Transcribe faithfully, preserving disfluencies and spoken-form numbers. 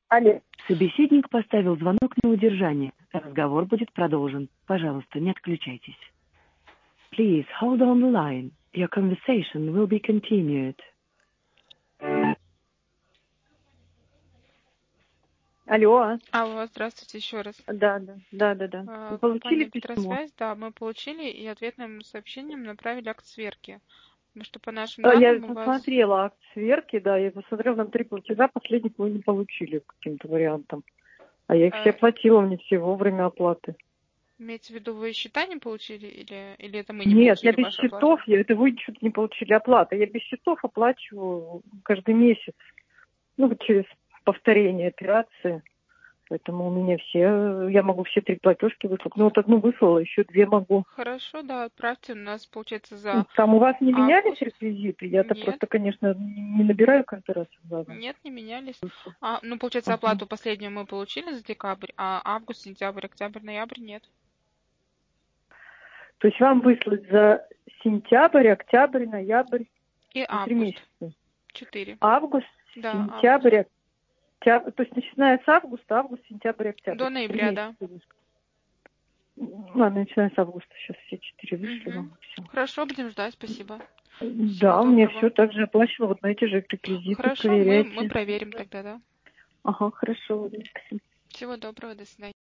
Алло. Собеседник поставил звонок на удержание. Разговор будет продолжен. Пожалуйста, не отключайтесь. Please hold on the line. Your conversation will be continued. Алло. Алло, здравствуйте еще раз. Да, да, да, да, да. А, Вы получили Компания письмо? Петросвязь, да, мы получили и ответным сообщением направили акт сверки. Потому что по нашим А, Я данным у вас... посмотрела акт сверки, да, я посмотрела, нам три платежа, последних мы не получили каким-то вариантом. А я их все э, оплатила, мне все вовремя оплаты. Имеете в виду, вы счета не получили или, или это мы не Нет, я получили без вашу оплату? счетов, я, это вы что-то не получили оплаты. Я без счетов оплачиваю каждый месяц, ну, вот через повторение операции. Поэтому у меня все, я могу все три платежки выслать. Ну, вот одну выслала, еще две могу. Хорошо, да, отправьте. У нас, получается, за Там у вас не менялись август. реквизиты? Я-то Нет, просто, конечно, не набираю каждый раз сразу. нет, не менялись. А, ну, получается, Ага. оплату последнюю мы получили за декабрь, а август, сентябрь, октябрь, ноябрь нет. То есть вам выслать за сентябрь, октябрь, ноябрь, И за три август. месяца. Четыре. Август, Да, август. сентябрь, октябрь. То есть начиная с августа, август, сентябрь, октябрь. До Три ноября, да. месяца. Ладно, начиная с августа. Сейчас все четыре вышлю Угу. вам. Все. Хорошо, будем ждать, спасибо. Всего Да, мне все доброго. также оплачено. Вот на эти же реквизиты Хорошо, мы, мы проверяйте. проверим тогда, да. Ага, хорошо. Владимир, спасибо. Всего доброго, до свидания.